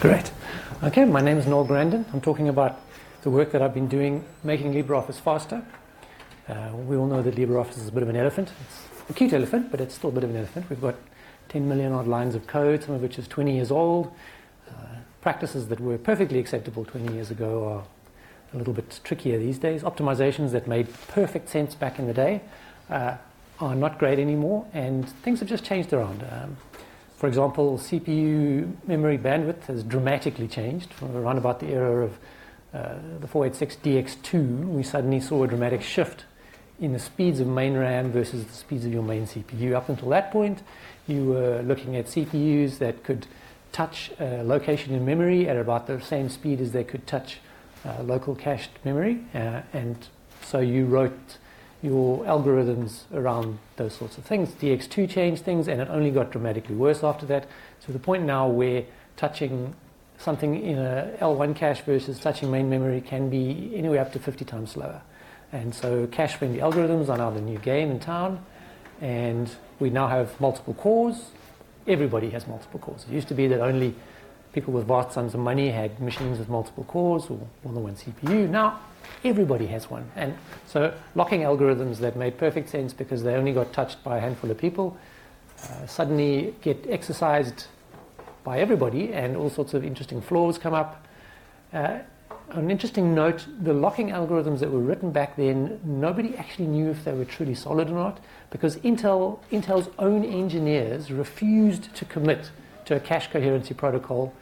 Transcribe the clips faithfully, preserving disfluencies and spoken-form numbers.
Great. Okay, my name is Noel Grandin. I'm talking about the work that I've been doing making LibreOffice faster. Uh, we all know that LibreOffice is a bit of an elephant. It's a cute elephant, but it's still a bit of an elephant. We've got ten million odd lines of code, some of which is twenty years old. Uh, practices that were perfectly acceptable twenty years ago are a little bit trickier these days. Optimizations that made perfect sense back in the day uh, are not great anymore, and things have just changed around. Um, for example, C P U memory bandwidth has dramatically changed from around about the era of uh, the four eighty-six D X two. We suddenly saw a dramatic shift in the speeds of main RAM versus the speeds of your main C P U. Up until that point, you were looking at C P Us that could touch uh, location in memory at about the same speed as they could touch uh, local cached memory, uh, and so you wrote your algorithms around those sorts of things. D X two changed things, and it only got dramatically worse after that, to the point now where touching something in a L one cache versus touching main memory can be anywhere up to fifty times slower. And so cache-friendly algorithms are now the new game in town, and we now have multiple cores. Everybody has multiple cores. It used to be that only people with vast sums of money had machines with multiple cores or more than one C P U. Now everybody has one. And so locking algorithms that made perfect sense because they only got touched by a handful of people uh, suddenly get exercised by everybody, and all sorts of interesting flaws come up. Uh, on an interesting note, the locking algorithms that were written back then, nobody actually knew if they were truly solid or not, because Intel, Intel's own engineers refused to commit to a cache coherency protocol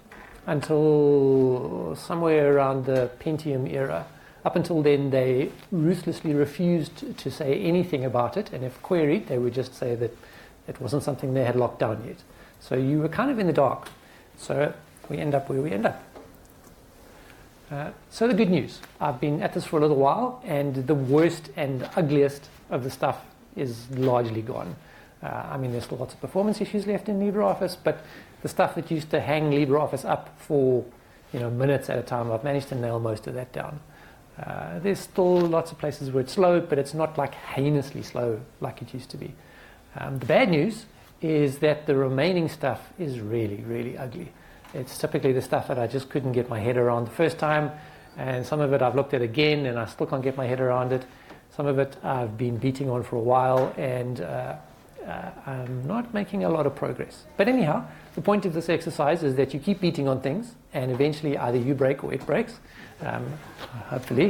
until somewhere around the Pentium era. Up until then, they ruthlessly refused to say anything about it, and if queried, they would just say that it wasn't something they had locked down yet. So you were kind of in the dark. So we end up where we end up. Uh, so the good news, I've been at this for a little while, and the worst and ugliest of the stuff is largely gone. Uh, I mean, there's still lots of performance issues left in LibreOffice, but the stuff that used to hang LibreOffice up for you know minutes at a time, I've managed to nail most of that down. Uh, there's still lots of places where it's slow, but it's not like heinously slow like it used to be. Um, the bad news is that the remaining stuff is really, really ugly. It's typically the stuff that I just couldn't get my head around the first time, and some of it I've looked at again and I still can't get my head around it. Some of it I've been beating on for a while, and uh, uh, I'm not making a lot of progress. But anyhow, the point of this exercise is that you keep beating on things, and eventually either you break or it breaks. Um, hopefully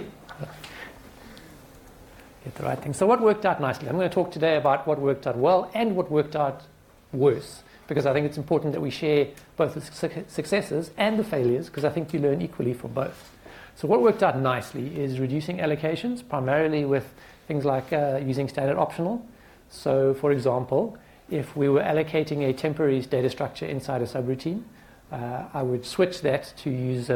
get the right thing. So what worked out nicely? I'm going to talk today about what worked out well and what worked out worse, because I think it's important that we share both the successes and the failures, because I think you learn equally from both. So what worked out nicely is reducing allocations, primarily with things like uh, using standard optional. So for example, if we were allocating a temporary data structure inside a subroutine, uh, I would switch that to use